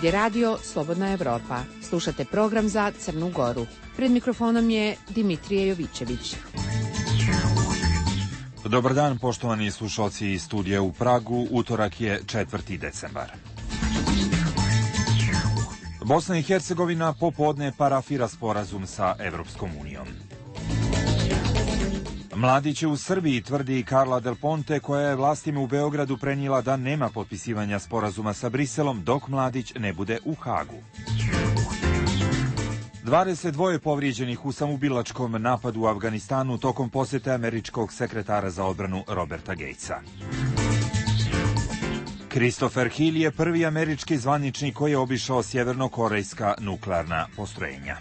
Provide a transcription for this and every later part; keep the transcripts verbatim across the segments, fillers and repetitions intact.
je radio Slobodna Evropa. Slušate program za Crnu Goru. Pred mikrofonom je Dimitrije Jovićević. Dobar dan, poštovani slušalci iz studija u Pragu. Utorak je četvrti decembar. Bosna i Hercegovina popodne parafira sporazum sa Evropskom unijom. Mladić je u Srbiji, tvrdi Carla Del Ponte, koja je vlastima u Beogradu prenijela da nema potpisivanja sporazuma sa Briselom dok Mladić ne bude u Hagu. dvadeset dva povrijeđenih u samoubilačkom napadu u Afganistanu tokom posjete američkog sekretara za odbranu Roberta Gatesa. Christopher Hill je prvi američki zvaničnik koji je obišao sjevernokorejska nuklearna postrojenja.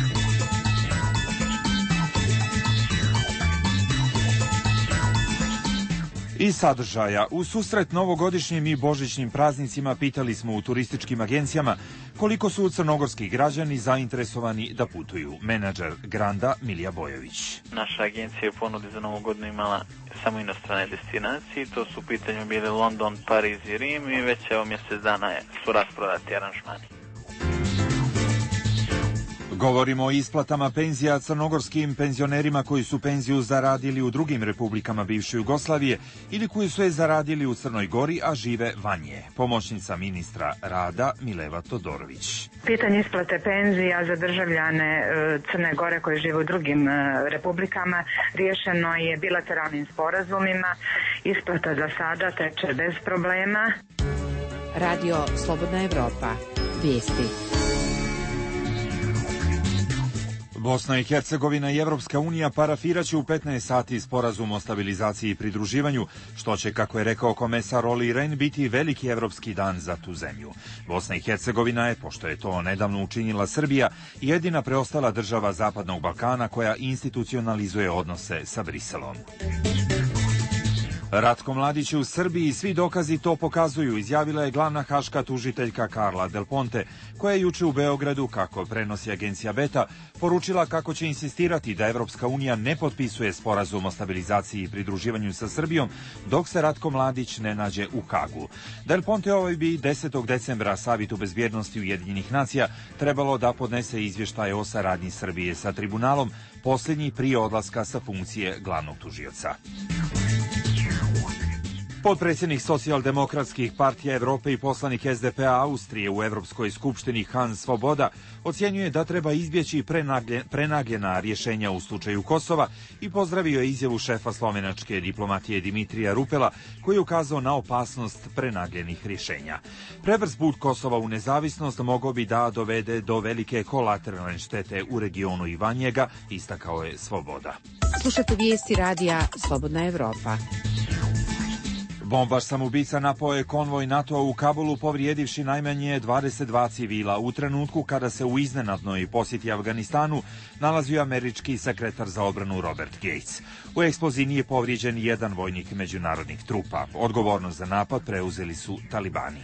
Iz sadržaja, u susret novogodišnjim i božićnim praznicima pitali smo u turističkim agencijama koliko su crnogorski građani zainteresovani da putuju. Menadžer Granda Milija Bojović. Naša agencija je u ponudi za novu godinu imala samo inostrane destinacije, to su u pitanju bili London, Pariz i Rim i već evo mjesec dana su rasprodati aranžmani. Govorimo o isplatama penzija crnogorskim penzionerima koji su penziju zaradili u drugim republikama bivše Jugoslavije ili koji su je zaradili u Crnoj Gori, a žive van nje. Pomoćnica ministra rada Mileva Todorović. Pitanje isplate penzija za državljane Crne Gore koji žive u drugim republikama riješeno je bilateralnim sporazumima. Isplata za sada teče bez problema. Radio Slobodna Evropa. Vijesti. Bosna i Hercegovina i Evropska unija parafiraće u petnaest sati sporazum o stabilizaciji i pridruživanju, što će, kako je rekao komesar Olli Rehn, biti veliki evropski dan za tu zemlju. Bosna i Hercegovina je, pošto je to nedavno učinila Srbija, jedina preostala država Zapadnog Balkana koja institucionalizuje odnose sa Briselom. Ratko Mladić je u Srbiji i svi dokazi to pokazuju, izjavila je glavna haška tužiteljka Carla Del Ponte, koja je juče u Beogradu, kako prenosi agencija Beta, poručila kako će insistirati da Evropska unija ne potpisuje sporazum o stabilizaciji i pridruživanju sa Srbijom dok se Ratko Mladić ne nađe u Hagu. Del Ponte ovaj bi desetog decembra Savetu bezbjednosti Ujedinjenih nacija trebalo da podnese izvještaje o saradnji Srbije sa tribunalom, posljednji prije odlaska sa funkcije glavnog tužioca. Potpredsjednik socijaldemokratskih partija Evrope i poslanik S D P-a Austrije u Evropskoj skupštini Hans Svoboda ocjenjuje da treba izbjeći prenaglje, prenagljena rješenja u slučaju Kosova i pozdravio je izjavu šefa slovenačke diplomatije Dimitrija Rupela koji je ukazao na opasnost prenagljenih rješenja. Prebrz put Kosova u nezavisnost mogao bi da dovede do velike kolateralne štete u regionu i van njega, istakao je Svoboda. Slušate vijesti radija Slobodna Evropa. Bombaš samoubica napao je konvoj NATO-a u Kabulu, povrijedivši najmanje dvadeset dva civila u trenutku kada se u iznenadnoj posjeti Afganistanu nalazio američki sekretar za odbranu Robert Gates. U eksploziji nije povrijeđen jedan vojnik međunarodnih trupa. Odgovornost za napad preuzeli su talibani.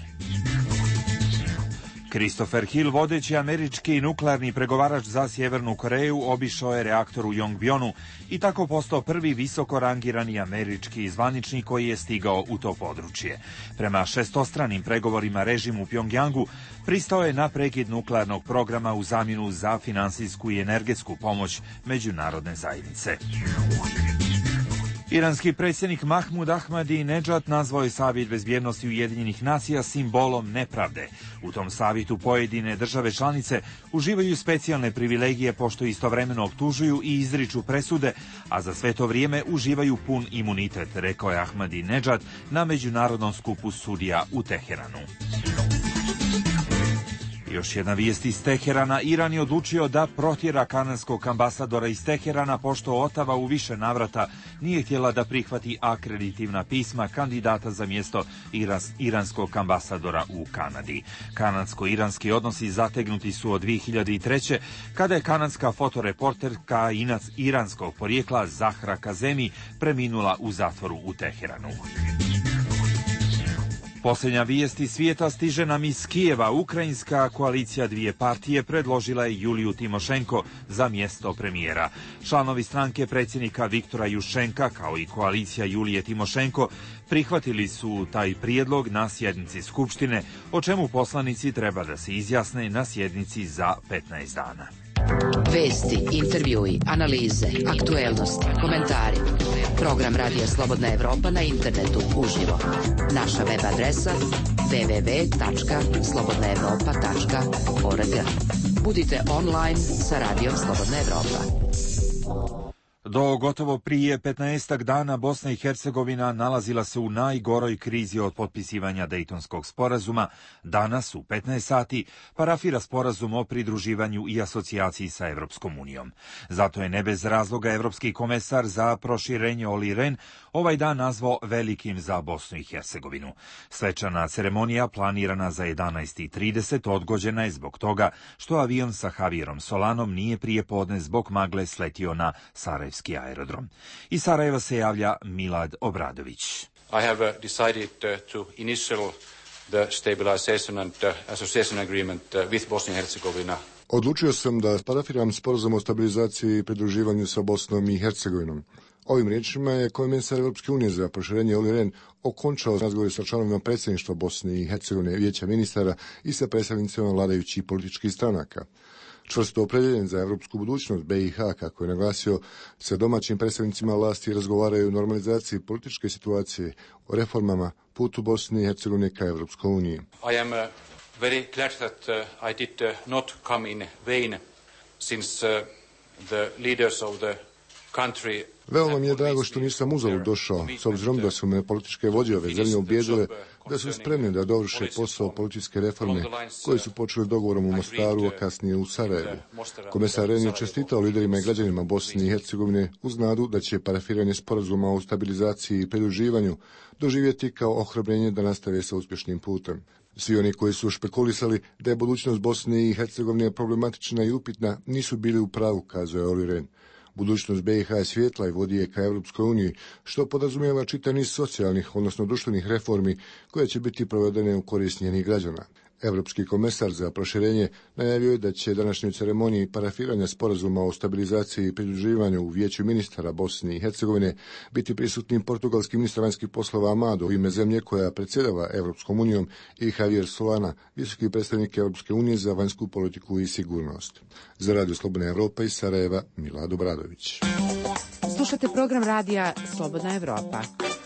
Christopher Hill, vodeći američki nuklearni pregovarač za Sjevernu Koreju, obišao je reaktor u Yongbjonu i tako postao prvi visoko rangirani američki zvaničnik koji je stigao u to područje. Prema šestostranim pregovorima režim u Pjongjangu pristao je na prekid nuklearnog programa u zamjenu za finansijsku i energetsku pomoć međunarodne zajednice. Iranski predsjednik Mahmud Ahmadinejad nazvao je Savet bezbjednosti Ujedinjenih nacija simbolom nepravde. U tom savjetu pojedine države članice uživaju specijalne privilegije pošto istovremeno optužuju i izriču presude, a za sve to vrijeme uživaju pun imunitet, rekao je Ahmadinejad na međunarodnom skupu sudija u Teheranu. Još jedna vijest iz Teherana. Iran je odlučio da protjera kanadskog ambasadora iz Teherana, pošto Otava u više navrata nije htjela da prihvati akreditivna pisma kandidata za mjesto iras, iranskog ambasadora u Kanadi. Kanadsko-iranski odnosi zategnuti su od dvije hiljade treće. kada je kanadska fotoreporterka iranskog porijekla Zahra Kazemi preminula u zatvoru u Teheranu. Posljednja vijest iz svijeta stiže nam iz Kijeva. Ukrajinska koalicija dvije partije predložila je Juliju Timošenko za mjesto premijera. Članovi stranke predsjednika Viktora Juščenka, kao i koalicija Julije Timošenko, prihvatili su taj prijedlog na sjednici Skupštine, o čemu poslanici treba da se izjasne na sjednici za petnaest dana. Vesti, intervjui, analize, aktuelnosti, komentari. Program Radija Slobodna Evropa na internetu uživo. Naša web adresa w w w tačka slobodna evropa tačka org. Budite online sa Radijom Slobodna Evropa. Do gotovo prije petnaestak dana Bosna i Hercegovina nalazila se u najgoroj krizi od potpisivanja Dejtonskog sporazuma. Danas u petnaest sati parafira sporazum o pridruživanju i asocijaciji sa Evropskom unijom. Zato je ne bez razloga Evropski komesar za proširenje Olli Rehn ovaj dan nazvao velikim za Bosnu i Hercegovinu. Svečana ceremonija planirana za jedanaest i trideset odgođena je zbog toga što avion sa Javierom Solanom nije prije podne zbog magle sletio na Sarajevski aerodrom. Iz Sarajeva se javlja Milad Obradović. I have uh, decided uh, to initial the stabilization and uh, association agreement uh, with Bosnia and Herzegovina. Odlučio sam da parafiram sporazum o stabilizaciji i pridruživanju sa Bosnom i Hercegovinom. Ovim riječima je komesar Evropske unije za proširenje Olli Rehn okončao razgovor sa članovima predsjedništva Bosne i Hercegovine, vijeća ministara i sa predstavnicima vladajućih političkih stranaka. Čvrsto opredjeljen za evropsku budućnost B i H, kako je naglasio, sa domaćim predstavnicima vlasti razgovaraju o normalizaciji političke situacije, o reformama, putu Bosne i Hercegovine ka Evropskoj uniji. I am uh, very glad that uh, I did uh, not come in vain, since uh, the leaders of the country. Veoma mi je drago što nisam uzalud došao, s obzirom da su me političke vođe ove zemlje ubijedile da su spremni da dovrše posao političke reforme koje su počeli dogovorom u Mostaru, a kasnije u Sarajevu. Komesar Rehn je čestitao liderima i građanima Bosne i Hercegovine uz nadu da će parafiranje sporazuma o stabilizaciji i pridruživanju doživjeti kao ohrabrenje da nastave sa uspješnim putem. Svi oni koji su špekulisali da je budućnost Bosne i Hercegovine problematična i upitna nisu bili u pravu, kazao je Olli Rehn. Budućnost B i H je svjetla i vodi je ka Evropskoj uniji, što podrazumijeva čitav niz socijalnih, odnosno društvenih reformi koje će biti provedene u korist njenih građana. Evropski komesar za proširenje najavio je da će današnjoj ceremoniji parafiranja sporazuma o stabilizaciji i pridruživanju u vijeću ministara Bosne i Hercegovine biti prisutni portugalski ministar vanjskih poslova Amado u ime zemlje koja predsjedava Evropskom unijom i Javier Solana, visoki predstavnik Evropske unije za vanjsku politiku i sigurnost. Za Radio Slobodna Evropa iz Sarajeva, Milad Obradović. Slušate program radija Slobodna Evropa.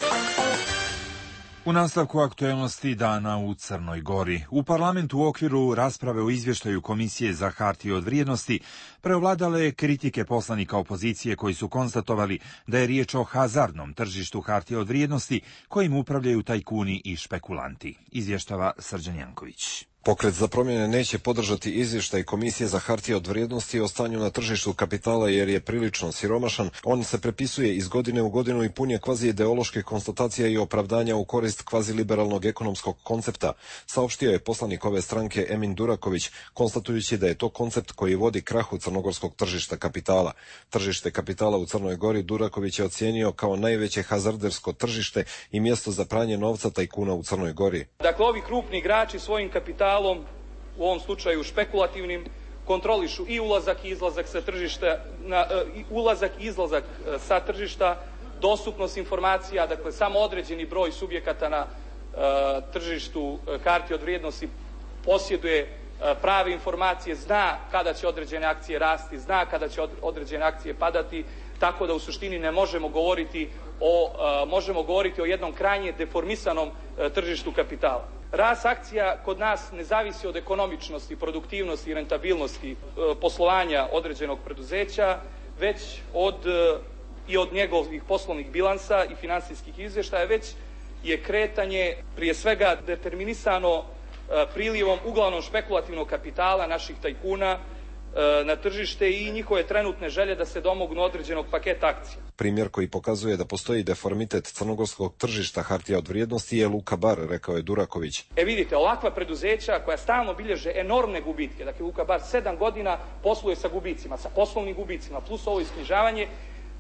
U nastavku aktuelnosti dana u Crnoj Gori. U parlamentu u okviru rasprave o izvještaju Komisije za hartije od vrijednosti preovladale kritike poslanika opozicije koji su konstatovali da je riječ o hazardnom tržištu hartije od vrijednosti kojim upravljaju tajkuni i špekulanti. Izvještava Srđan Janković. Pokret za promjene neće podržati izvještaj Komisije za hartije od vrijednosti o stanju na tržištu kapitala jer je prilično siromašan. On se prepisuje iz godine u godinu i pun je kvazi ideološke konstatacije i opravdanja u korist kvazi liberalnog ekonomskog koncepta, saopštio je poslanik ove stranke Emin Duraković, konstatujući da je to koncept koji vodi krahu crnogorskog tržišta kapitala. Tržište kapitala u Crnoj Gori Duraković je ocijenio kao najveće hazardersko tržište i mjesto za pranje novca tajkuna u Crnoj Gori. Dakle, ovi krupni igrači svojim kapitalom, u ovom slučaju špekulativnim, kontrolišu i ulazak i izlazak sa tržišta, na, i ulazak i izlazak sa tržišta, dostupnost informacija, dakle samo određeni broj subjekata na uh, tržištu hartija od vrijednosti posjeduje uh, prave informacije, zna kada će određene akcije rasti, zna kada će od, određene akcije padati, tako da u suštini ne možemo govoriti o, uh, možemo govoriti o jednom krajnje deformisanom uh, tržištu kapitala. Rast akcija kod nas ne zavisi od ekonomičnosti, produktivnosti i rentabilnosti e, poslovanja određenog preduzeća, već od, e, i od njegovih poslovnih bilansa i finansijskih izvještaja, već je kretanje prije svega determinisano e, prilivom uglavnom špekulativnog kapitala naših tajkuna e, na tržište i njihove trenutne želje da se domognu određenog paketa akcija. Primjer koji pokazuje da postoji deformitet crnogorskog tržišta hartija od vrijednosti je Luka Bar, rekao je Duraković. E vidite, ovakva preduzeća koja stalno bilježe enormne gubitke, dakle Luka Bar sedam godina posluje sa gubicima, sa poslovnim gubicima, plus ovo isknjižavanje,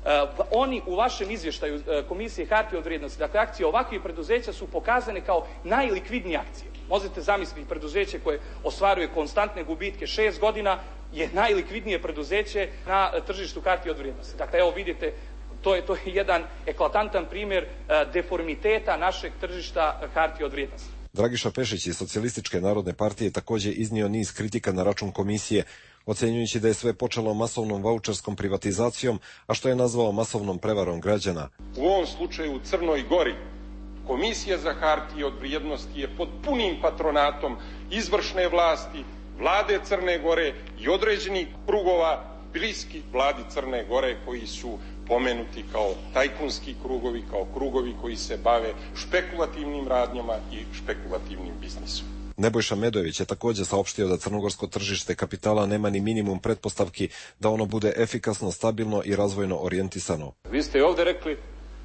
Oni u vašem izvještaju Komisije hartije od vrijednosti, dakle akcije ovakvih preduzeća su pokazane kao najlikvidnije akcije. Možete zamisliti preduzeće koje ostvaruje konstantne gubitke šest godina je najlikvidnije preduzeće na tržištu hartije od vrijednosti. Dakle, evo vidite, to je, to je jedan eklatantan primjer deformiteta našeg tržišta hartije od vrijednosti. Dragiša Pešić iz Socijalističke narodne partije također iznio niz kritika na račun komisije, ocenjujući da je sve počelo masovnom vaučerskom privatizacijom, a što je nazvao masovnom prevarom građana. U ovom slučaju u Crnoj Gori Komisija za hartije od vrijednosti je pod punim patronatom izvršne vlasti, vlade Crne Gore i određenih krugova bliski vladi Crne Gore koji su pomenuti kao tajkunski krugovi, kao krugovi koji se bave špekulativnim radnjama i špekulativnim biznisom. Nebojša Medojević je također saopštio da crnogorsko tržište kapitala nema ni minimum pretpostavki da ono bude efikasno, stabilno i razvojno orijentisano. Vi ste ovdje rekli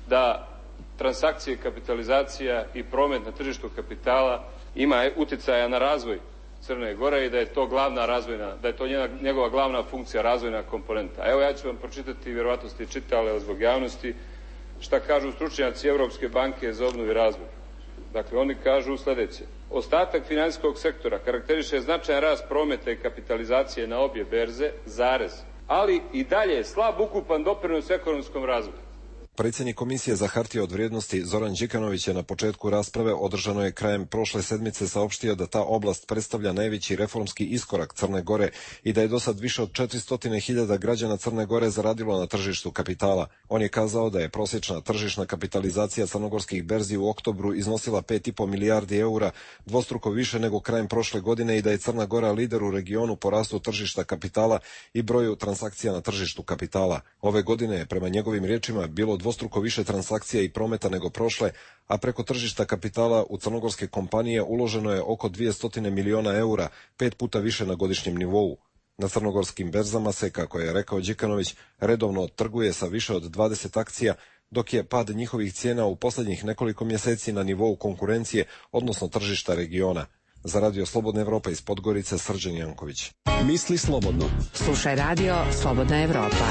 da transakcije, kapitalizacija i promet na tržištu kapitala ima utjecaja na razvoj Crne Gore i da je to glavna razvojna, da je to njena, njegova glavna funkcija, razvojna komponenta. Evo ja ću vam pročitati, vjerovatno ste čitali, ali zbog javnosti, šta kažu stručnjaci Europske banke za obnovu i razvoj. Dakle, oni kažu sljedeće. Ostatak financijskog sektora karakteriše značajan rast prometa i kapitalizacije na obje berze, zarez, ali i dalje slab ukupan doprinos ekonomskom razvoju. Predsjednik Komisije za hartije od vrijednosti Zoran Đikanović je na početku rasprave održano je krajem prošle sedmice saopštio da ta oblast predstavlja najveći reformski iskorak Crne Gore i da je do sad više od četiristo hiljada građana Crne Gore zaradilo na tržištu kapitala. On je kazao da je prosječna tržišna kapitalizacija crnogorskih berzi u oktobru iznosila pet i po milijardi eura, dvostruko više nego krajem prošle godine i da je Crna Gora lider u regionu po rastu tržišta kapitala i broju transakcija na tržištu kapitala. Ove godine je prema njegovim riječima bilo dvostruko više transakcija i prometa nego prošle, a preko tržišta kapitala u crnogorske kompanije uloženo je oko dvjesto miliona eura, pet puta više na godišnjem nivou. Na crnogorskim berzama se, kako je rekao Đikanović, redovno trguje sa više od dvadeset akcija, dok je pad njihovih cijena u posljednjih nekoliko mjeseci na nivou konkurencije, odnosno tržišta regiona. Za Radio Slobodna Evropa iz Podgorice, Srđan Janković. Misli slobodno. Slušaj Radio Slobodna Evropa.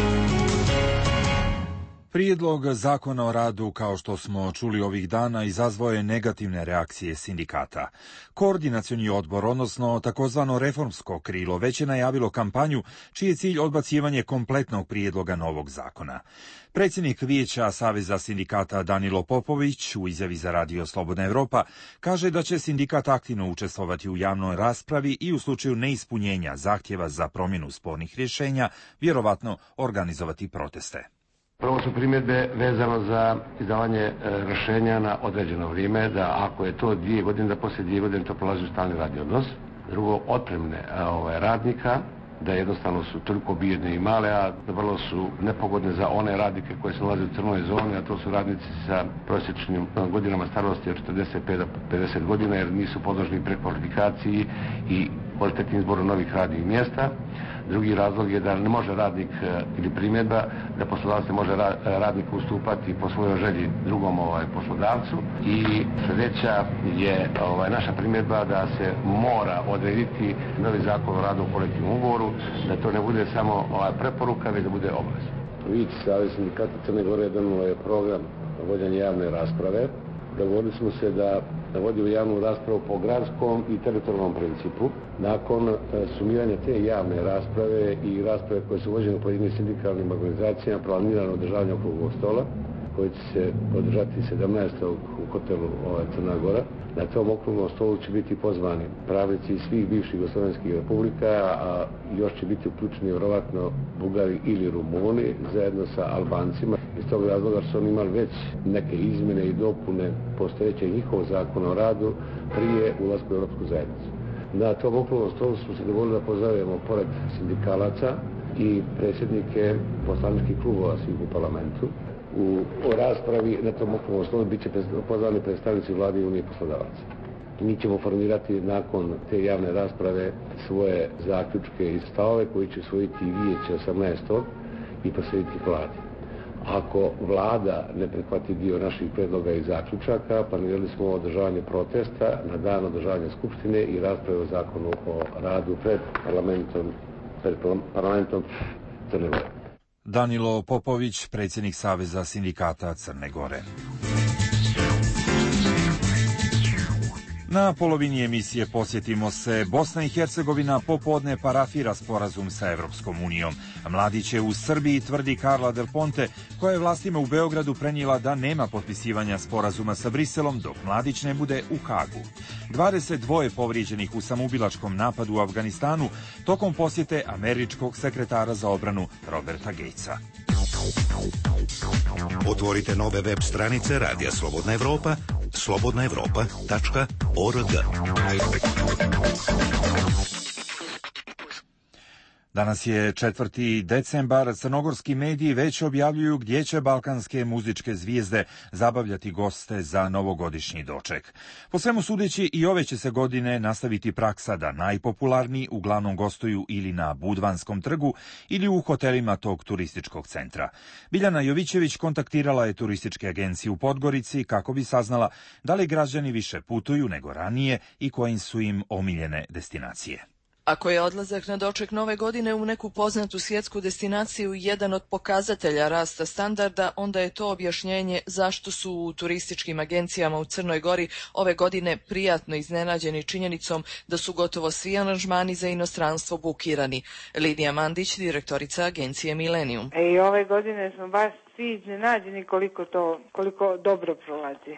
Prijedlog zakona o radu, kao što smo čuli ovih dana, izazvao je negativne reakcije sindikata. Koordinacioni odbor, odnosno takozvano reformsko krilo, već je najavilo kampanju čiji je cilj odbacivanje kompletnog prijedloga novog zakona. Predsjednik Vijeća Saveza sindikata Danilo Popović u izjavi za Radio Slobodna Evropa kaže da će sindikat aktivno učestvovati u javnoj raspravi i u slučaju neispunjenja zahtjeva za promjenu spornih rješenja vjerovatno organizovati proteste. Prvo su primjedbe vezano za izdavanje e, rješenja na određeno vrijeme, da ako je to dvije godine, da poslije dvije godine to prolazi u stalni radni odnos. Drugo, otpremne ovaj, radnika, da jednostavno su toliko bijedne i male, a vrlo su nepogodne za one radnike koje se nalaze u crnoj zoni, a to su radnici sa prosječnim godinama starosti od četrdeset pet do pedeset godina, jer nisu podložni prekvalifikaciji i kvalitetnim izboru novih radnih mjesta. Drugi razlog je da ne može radnik ili primjedba da poslodavac ne može radnik ustupati po svojoj želji drugom ovaj, poslodavcu. I sljedeća je ovaj, naša primjedba da se mora odrediti novi zakon o radu u kolektivnom ugovoru, da to ne bude samo ovaj, preporuka, već da bude obaveza. Vijeće Saveza sindikata Crne Gore donijelo je program vođenja javne rasprave. Dogovorili smo se da, da vodimo javnu raspravu po gradskom i teritorijalnom principu. Nakon e, sumiranja te javne rasprave i rasprave koje su vođene u pojedinim sindikalnim organizacijama, planirano održavanje okruglog stola, koji će se održati sedamnaestog u hotelu ovaj, Crna Gora. Na tom okruglom stolu će biti pozvani pravnici svih bivših jugoslovenskih republika, a još će biti uključeni vjerovatno Bugari ili Rumuni zajedno sa Albancima. Iz tog razloga su oni imali već neke izmjene i dopune postojećeg njihovog zakona o radu prije ulaska u Europsku zajednicu. Na tom okruglom stolu smo se dovoljili da pozovemo pored sindikalaca i predsjednike poslaničkih klubova svih u parlamentu. U raspravi na tom okruglom stolu bit će pozvani predstavnici vlade i unije poslodavaca. Mi ćemo formirati nakon te javne rasprave svoje zaključke i stavove koji će usvojiti vijeće osamnaestog i proslijediti vladi. Ako vlada ne prihvati dio naših predloga i zaključaka, planirali smo održavanje protesta na dan održavanja skupštine i rasprave o zakonu o radu pred parlamentom, pred parlamentom Crne Gore. Danilo Popović, predsjednik Saveza sindikata Crne Gore. Na polovini emisije posjetimo se. Bosna i Hercegovina popodne parafira sporazum sa Evropskom unijom. Mladić je u Srbiji, tvrdi Carla Del Ponte, koja je vlastima u Beogradu prenijela da nema potpisivanja sporazuma sa Briselom dok Mladić ne bude u Hagu. dvadeset dva povrijeđenih u samoubilačkom napadu u Afganistanu tokom posjete američkog sekretara za odbranu Roberta Gatesa. Otvorite nove web stranice Radija Slobodna Evropa, slobodna evropa tačka org. Danas je četvrti decembar, crnogorski mediji već objavljuju gdje će balkanske muzičke zvijezde zabavljati goste za novogodišnji doček. Po svemu sudeći i ove će se godine nastaviti praksa da najpopularniji uglavnom gostuju ili na Budvanskom trgu ili u hotelima tog turističkog centra. Biljana Jovićević kontaktirala je turističke agencije u Podgorici kako bi saznala da li građani više putuju nego ranije i kojim su im omiljene destinacije. Ako je odlazak na doček nove godine u neku poznatu svjetsku destinaciju jedan od pokazatelja rasta standarda, onda je to objašnjenje zašto su u turističkim agencijama u Crnoj Gori ove godine prijatno iznenađeni činjenicom da su gotovo svi aranžmani za inostranstvo bukirani. Lidija Mandić, direktorica agencije Millennium. E, i ove godine smo baš svi iznenađeni koliko to, koliko dobro prolazi.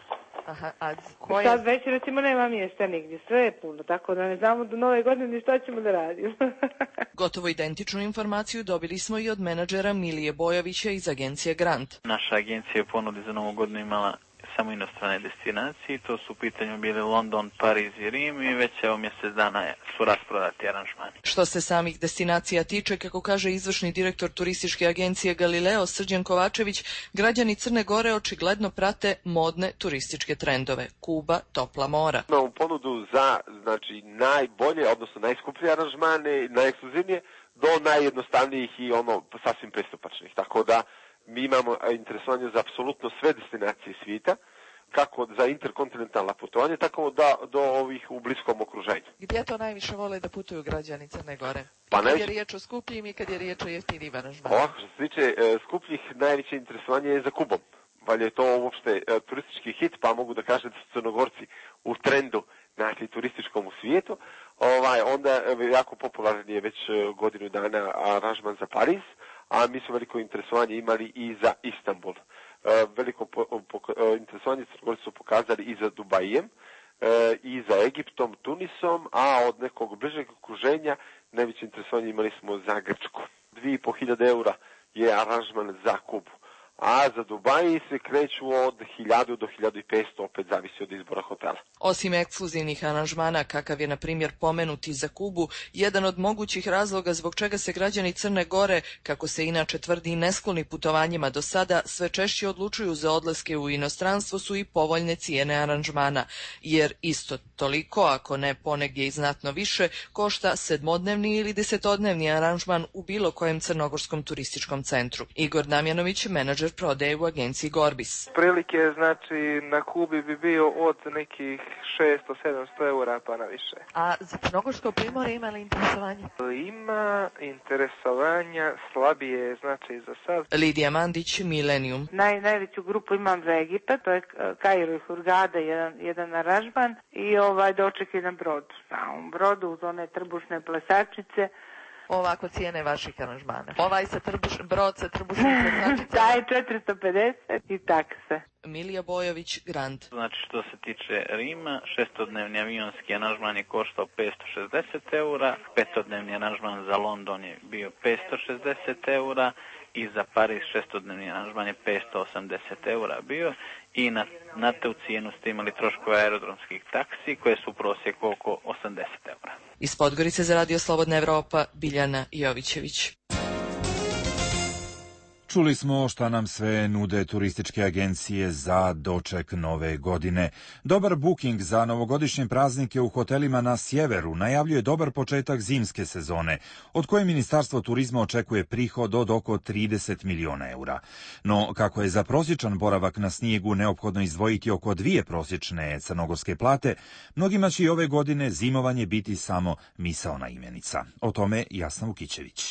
Aha, a koje... Sad već recimo nema mjesta nigdje, sve je puno, tako da ne znamo do nove godine ni što ćemo da radimo. Gotovo identičnu informaciju dobili smo i od menadžera Milije Bojovića iz agencije Grant. Naša agencija je ponudi za novu godinu imala samo inostrane destinacije, to su u pitanju bili London, Pariz i Rim i već evo mjesec dana su rasprodati aranžmani. Što se samih destinacija tiče, kako kaže izvršni direktor turističke agencije Galileo Srđan Kovačević, građani Crne Gore očigledno prate modne turističke trendove. Kuba, topla mora. Imamo ponudu za znači najbolje, odnosno najskuplje aranžmane, najekskluzivnije, do najjednostavnijih i ono sasvim pristupačnih. Tako da mi imamo interesovanje za apsolutno sve destinacije svijeta, kako za interkontinentalna putovanja, tako da do ovih u bliskom okruženju. Gdje to najviše vole da putuju građani Crne Gore? Pa kad najviše... je riječ o skupljim i kad je riječ o jeftinim aranžmanima? Ovako, što se tiče e, skupljih, najveće interesovanje je za Kubom. Valje je to uopšte e, turistički hit, pa mogu da kažem da su Crnogorci u trendu znači, turističkom u svijetu. Ovaj, onda e, jako popularan je već e, godinu dana aranžman za Pariz, a mi su veliko interesovanje imali i za Istanbul. E, veliko po, po, interesovanje Crnogorci su pokazali i za Dubajem, e, i za Egiptom, Tunisom, a od nekog bližeg okruženja najveće interesovanje imali smo za Grčku. Dvije i po hiljade eura je aranžman za Kubu. A za Dubaji se kreću od hiljadu do hiljadu i petsto, opet zavisi od izbora hotela. Osim ekskluzivnih aranžmana, kakav je na primjer pomenuti za Kubu, jedan od mogućih razloga zbog čega se građani Crne Gore, kako se inače tvrdi neskloni putovanjima do sada, sve češće odlučuju za odlaske u inostranstvo su i povoljne cijene aranžmana, jer isto toliko, ako ne ponegdje i znatno više, košta sedmodnevni ili desetodnevni aranžman u bilo kojem crnogorskom turističkom centru. Igor Damjanović, menadžer prodaje u agenciji Gorbis. Prilike, znači, na Kubi bi bio od nekih šesto do sedamsto eura pa na više. A za Crnogorsko primorje ima li interesovanje? Ima interesovanja, slabije, znači, za sad. Lidija Mandić, Millennium. Naj, najveću grupu imam za Egipat, to je Kairo i Hurgada, jedan, jedan aranžman i ovaj doček jedan brod. Na ovom brodu uz one trbušne plesačice. Ovako cijene vaših aranžmana. Ovaj sa trbuš, brod sa trbušnim plesačicama. Da je četiristo pedeset i takse. Milija Bojović, Grant. Znači što se tiče Rima, šestodnevni avionski aranžman je koštao petsto šezdeset eura, petodnevni aranžman za London je bio petsto šezdeset eura i za Pariz šestodnevni aranžman je petsto osamdeset eura bio i na, na tu cijenu ste imali troškove aerodromskih taksi koje su u prosjeku oko osamdeset eura. Iz Podgorice za Radio Slobodna Evropa, Biljana Jovićević. Čuli smo šta nam sve nude turističke agencije za doček nove godine. Dobar booking za novogodišnje praznike u hotelima na sjeveru najavljuje dobar početak zimske sezone, od koje Ministarstvo turizma očekuje prihod od oko trideset miliona eura. No, kako je za prosječan boravak na snijegu neophodno izdvojiti oko dvije prosječne crnogorske plate, mnogima će i ove godine zimovanje biti samo misaona imenica. O tome Jasna Vukićević.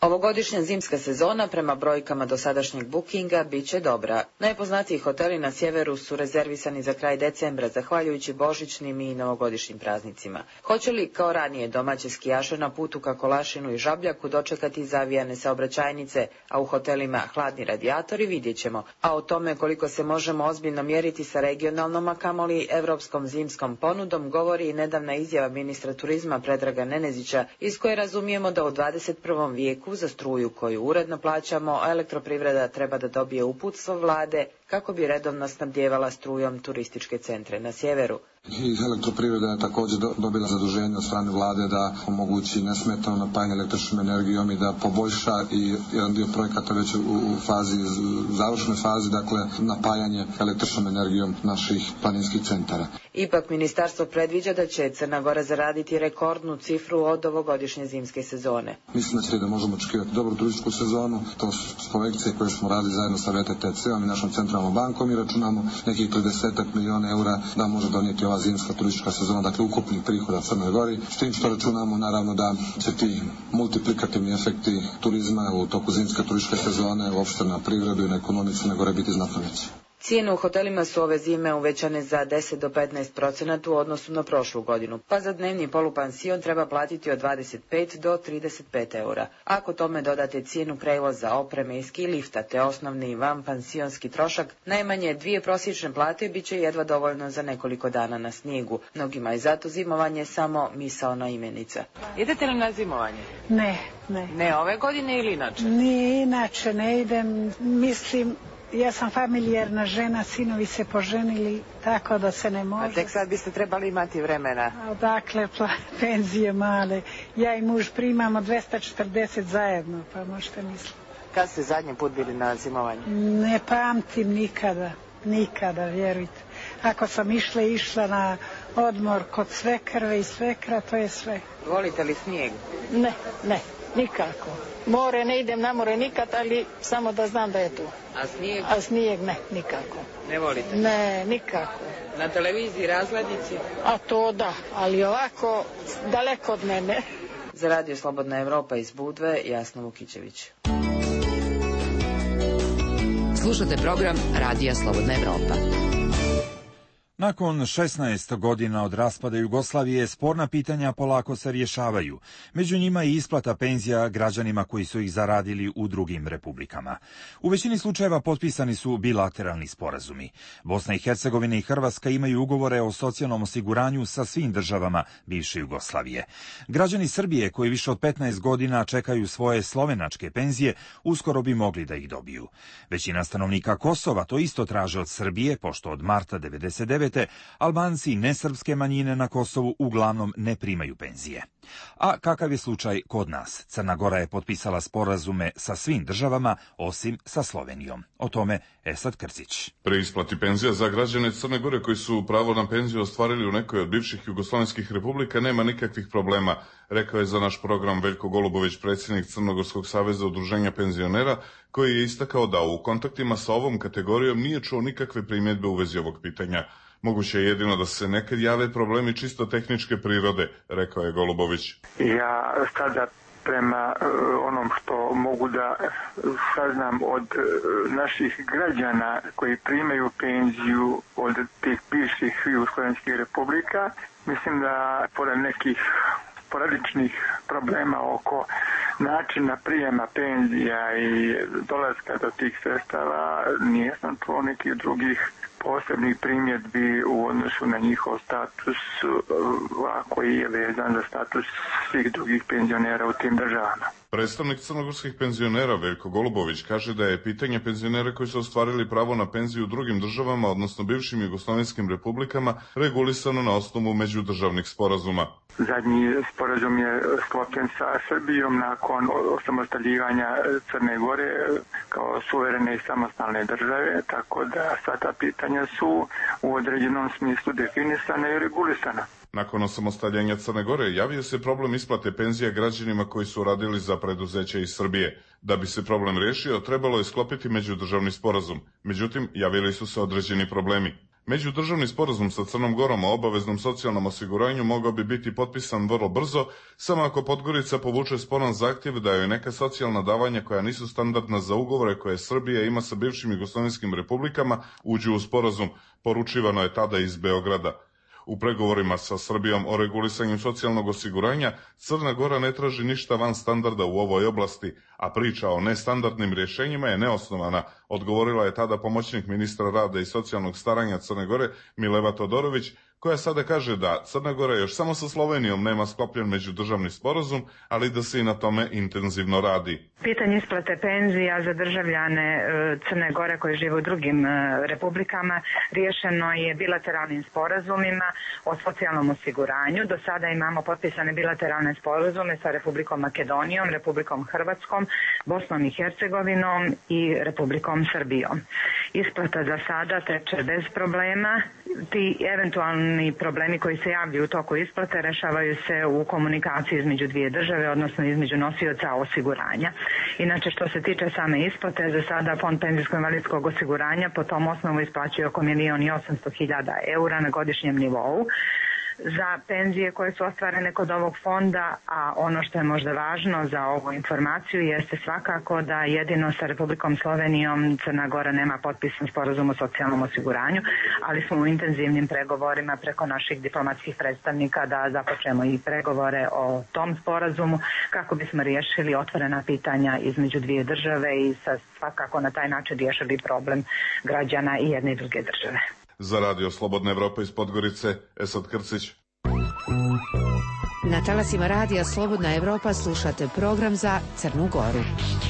Ovogodišnja zimska sezona prema brojkama dosadašnjeg bookinga bit će dobra. Najpoznatiji hoteli na sjeveru su rezervisani za kraj decembra, zahvaljujući božićnim i novogodišnjim praznicima. Hoće li kao ranije domaće skijaše na putu ka Kolašinu i Žabljaku dočekati zavijane saobraćajnice, a u hotelima hladni radijatori, vidjet ćemo. A o tome koliko se možemo ozbiljno mjeriti sa regionalnom, a kamoli evropskom zimskom ponudom, govori i nedavna izjava ministra turizma Predraga Nenezića, iz koje razumijemo da u dvadeset prvom vijeku za struju koju uredno plaćamo, a elektroprivreda treba da dobije uputstvo vlade kako bi redovno snabdjevala strujom turističke centre na sjeveru. I elektroprivreda je također dobila zaduženje od strane vlade da omogući nesmetano napajanje električnom energijom i da poboljša i jedan dio projekata već u fazi, završnoj fazi, dakle napajanje električnom energijom naših planinskih centara. Ipak ministarstvo predviđa da će Crna Gora zaraditi rekordnu cifru od ovogodišnje zimske sezone. Mislim da će da možemo očekivati dobru turističku sezonu, to su projekcije koje smo radili zajedno sa V T T C-om i našom centralnom bankom i računamo nekih trideset milijuna eura da može donijeti ova zimska turistička sezona, dakle ukupni prihoda Crnoj Gori, s tim što računamo naravno da će ti multiplikativni efekti turizma u toku zimske turističke sezone uopšte na privredu i na ekonomiju Crne Gore biti znatno veće. Cijene u hotelima su ove zime uvećane za deset do petnaest procenata u odnosu na prošlu godinu, pa za dnevni polupansion treba platiti od dvadeset pet do trideset pet eura. Ako tome dodate cijenu prevoza, opreme i ski lifta te osnovni vanpansionski trošak, najmanje dvije prosječne plate bit će jedva dovoljno za nekoliko dana na snijegu. Mnogima je zato zimovanje samo misaona imenica. Idete li na zimovanje? Ne, ne. Ne ove godine ili inače? Ni inače ne idem, mislim... Ja sam familijarna žena, sinovi se poženili, tako da se ne može. A tek sad biste trebali imati vremena. Odakle penzije male. Ja i muž primamo dvesta četrdeset zajedno, pa možete misliti. Kad ste zadnji put bili na zimovanju? Ne pamtim nikada, nikada, vjerujte. Ako sam išla, išla na odmor kod svekrve i svekra, to je sve. Volite li snijeg? Ne, ne, nikako. More, ne idem na more nikad, ali samo da znam da je tu. A snijeg? A snijeg ne, nikako. Ne volite? Ne, nikako. Na televiziji razglednici? A to da, ali ovako daleko od mene. Za Radio Slobodna Evropa iz Budve, Jasna Vukićević. Slušate program Radija Slobodna Evropa. Nakon šesnaest godina od raspada Jugoslavije, sporna pitanja polako se rješavaju. Među njima i isplata penzija građanima koji su ih zaradili u drugim republikama. U većini slučajeva potpisani su bilateralni sporazumi. Bosna i Hercegovina i Hrvatska imaju ugovore o socijalnom osiguranju sa svim državama bivše Jugoslavije. Građani Srbije koji više od petnaest godina čekaju svoje slovenačke penzije, uskoro bi mogli da ih dobiju. Većina stanovnika Kosova to isto traže od Srbije, pošto od marta devedeset devete Albanci i nesrpske manjine na Kosovu uglavnom ne primaju penzije. A kakav je slučaj kod nas? Crna Gora je potpisala sporazume sa svim državama, osim sa Slovenijom. O tome Esad Krcić. Pri isplati penzija za građane Crne Gore koji su pravo na penziju ostvarili u nekoj od bivših jugoslovenskih republika nema nikakvih problema, rekao je za naš program Veljko Golubović, predsjednik Crnogorskog saveza udruženja penzionera, koji je istakao da u kontaktima sa ovom kategorijom nije čuo nikakve primjedbe u vezi ovog pitanja. Moguće je jedino da se nekad jave problemi čisto tehničke prirode, rekao je Golubović. Ja sada prema onom što mogu da saznam od naših građana koji primaju penziju od tih bivših jugoslovenskih republika, mislim da pored nekih sporadičnih problema oko načina prijema penzija i dolaska do tih sredstava, nije sam čuo nekih drugih posebnih primjedbi u odnosu na njihov status, a koji je vezan za status svih drugih penzionera u tim državama. Predstavnik crnogorskih penzionera Veljko Golubović kaže da je pitanje penzionera koji su ostvarili pravo na penziju u drugim državama, odnosno bivšim jugoslovenskim republikama, regulisano na osnovu međudržavnih sporazuma. Zadnji sporazum je sklopljen sa Srbijom nakon osamostaljivanja Crne Gore kao suverene i samostalne države, tako da sva ta pitanja su u određenom smislu definisana i regulisana. Nakon osamostaljenja Crne Gore javio se problem isplate penzija građanima koji su radili za preduzeća iz Srbije. Da bi se problem riješio, trebalo je sklopiti međudržavni sporazum. Međutim, javili su se određeni problemi. Međudržavni sporazum sa Crnom Gorom o obaveznom socijalnom osiguranju mogao bi biti potpisan vrlo brzo, samo ako Podgorica povuče sporan zahtjev da joj neka socijalna davanja koja nisu standardna za ugovore koje Srbija ima sa bivšim jugoslavenskim republikama uđu u sporazum, poručivano je tada iz Beograda. U pregovorima sa Srbijom o regulisanju socijalnog osiguranja Crna Gora ne traži ništa van standarda u ovoj oblasti, a priča o nestandardnim rješenjima je neosnovana, odgovorila je tada pomoćnik ministra rada i socijalnog staranja Crne Gore Mileva Todorović, koja sada kaže da Crna Gora još samo sa Slovenijom nema sklopljen međudržavni sporazum, ali da se i na tome intenzivno radi. Pitanje isplate penzija za državljane Crne Gore koji žive u drugim republikama riješeno je bilateralnim sporazumima o socijalnom osiguranju. Do sada imamo potpisane bilateralne sporazume sa Republikom Makedonijom, Republikom Hrvatskom, Bosnom i Hercegovinom i Republikom Srbijom. Isplata za sada teče bez problema. Ti eventualni problemi koji se javljaju u toku isplate rešavaju se u komunikaciji između dvije države, odnosno između nosioca osiguranja. Inače, što se tiče same isplate, za sada Fond penzijsko-invalidskog osiguranja po tom osnovu isplaćuje oko milion i osamsto hiljada eura na godišnjem nivou za penzije koje su ostvarene kod ovog fonda, a ono što je možda važno za ovu informaciju jeste svakako da jedino sa Republikom Slovenijom Crna Gora nema potpisan sporazum o socijalnom osiguranju, ali smo u intenzivnim pregovorima preko naših diplomatskih predstavnika da započnemo i pregovore o tom sporazumu kako bismo riješili otvorena pitanja između dvije države i sa svakako na taj način riješili problem građana i jedne i druge države. Za Radio Slobodna Evropa iz Podgorice, Esad Krcić. Na talasima Radija Slobodna Evropa slušate program za Crnu Goru.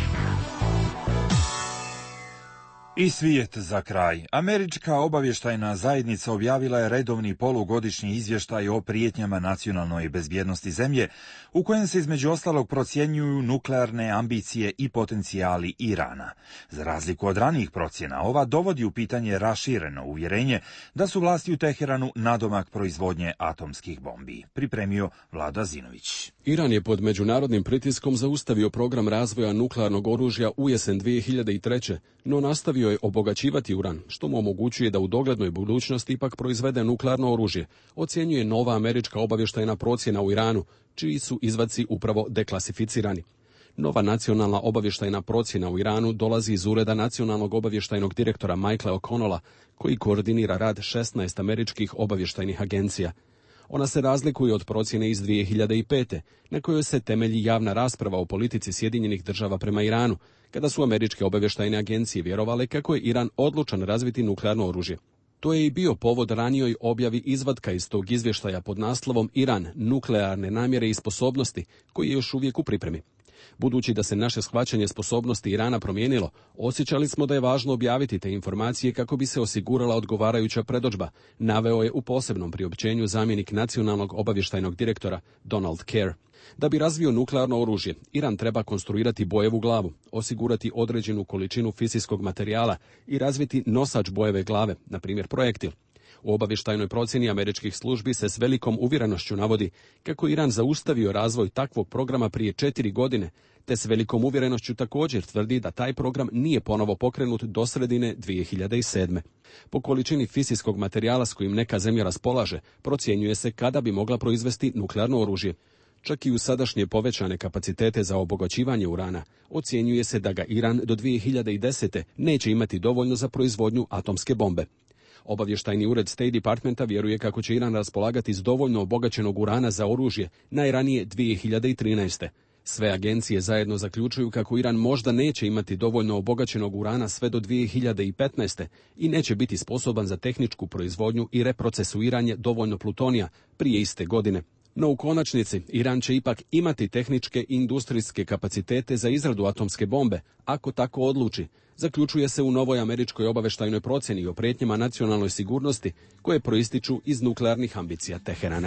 I svijet za kraj. Američka obavještajna zajednica objavila je redovni polugodišnji izvještaj o prijetnjama nacionalnoj bezbjednosti zemlje, u kojem se između ostalog procjenjuju nuklearne ambicije i potencijali Irana. Za razliku od ranijih procjena, ova dovodi u pitanje rašireno uvjerenje da su vlasti u Teheranu nadomak proizvodnje atomskih bombi. Pripremio Vlada Zinović. Iran je pod međunarodnim pritiskom zaustavio program razvoja nuklearnog oružja u jesen dvije hiljade treće. No nastavio je obogaćivati uran, što mu omogućuje da u doglednoj budućnosti ipak proizvede nuklearno oružje, ocjenjuje nova američka obavještajna procjena u Iranu, čiji su izvaci upravo deklasificirani. Nova nacionalna obavještajna procjena u Iranu dolazi iz ureda nacionalnog obavještajnog direktora Michaela O'Connella, koji koordinira rad šesnaest američkih obavještajnih agencija. Ona se razlikuje od procjene iz dvije hiljade pete, na kojoj se temelji javna rasprava o politici Sjedinjenih država prema Iranu, kada su američke obavještajne agencije vjerovale kako je Iran odlučan razviti nuklearno oružje. To je i bio povod ranijoj objavi izvatka iz tog izvještaja pod naslovom Iran, nuklearne namjere i sposobnosti, koji je još uvijek u pripremi. Budući da se naše shvaćanje sposobnosti Irana promijenilo, osjećali smo da je važno objaviti te informacije kako bi se osigurala odgovarajuća predodžba, naveo je u posebnom priopćenju zamjenik nacionalnog obavještajnog direktora Donald Kerr. Da bi razvio nuklearno oružje, Iran treba konstruirati bojevu glavu, osigurati određenu količinu fizijskog materijala i razviti nosač bojeve glave, na primjer projektil. U obavještajnoj procjeni američkih službi se s velikom uvjerenošću navodi kako Iran zaustavio razvoj takvog programa prije četiri godine, te s velikom uvjerenošću također tvrdi da taj program nije ponovo pokrenut do sredine dvije hiljade sedme. Po količini fizijskog materijala s kojim neka zemlja raspolaže, procjenjuje se kada bi mogla proizvesti nuklearno oružje. Čak i u sadašnje povećane kapacitete za obogaćivanje urana, ocjenjuje se da ga Iran do dvije hiljade desete neće imati dovoljno za proizvodnju atomske bombe. Obavještajni ured State Departmenta vjeruje kako će Iran raspolagati s dovoljno obogaćenog urana za oružje najranije dvije hiljade trinaeste. Sve agencije zajedno zaključuju kako Iran možda neće imati dovoljno obogaćenog urana sve do dvije hiljade petnaeste. i neće biti sposoban za tehničku proizvodnju i reprocesuiranje dovoljno plutonija prije iste godine. No u konačnici Iran će ipak imati tehničke i industrijske kapacitete za izradu atomske bombe, ako tako odluči, zaključuje se u novoj američkoj obavještajnoj procjeni o prijetnjama nacionalnoj sigurnosti koje proističu iz nuklearnih ambicija Teherana.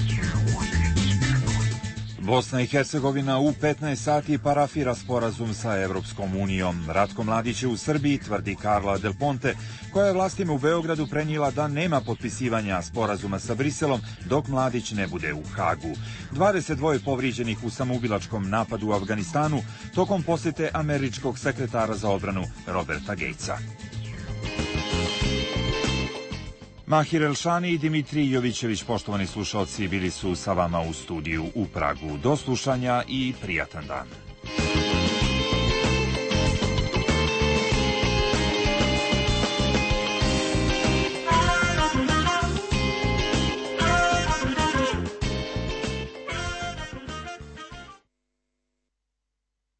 Bosna i Hercegovina u petnaest sati parafira sporazum sa Evropskom unijom. Ratko Mladić je u Srbiji, tvrdi Carla Del Ponte, koja je vlastima u Beogradu prenijela da nema potpisivanja sporazuma sa Briselom dok Mladić ne bude u Hagu. dvadeset dva povrijeđenih u samoubilačkom napadu u Afganistanu tokom posjete američkog sekretara za odbranu Roberta Gatesa. Mahir Elšani i Dimitrij Jovićević, poštovani slušalci, bili su sa vama u studiju u Pragu. Do slušanja i prijatan dan.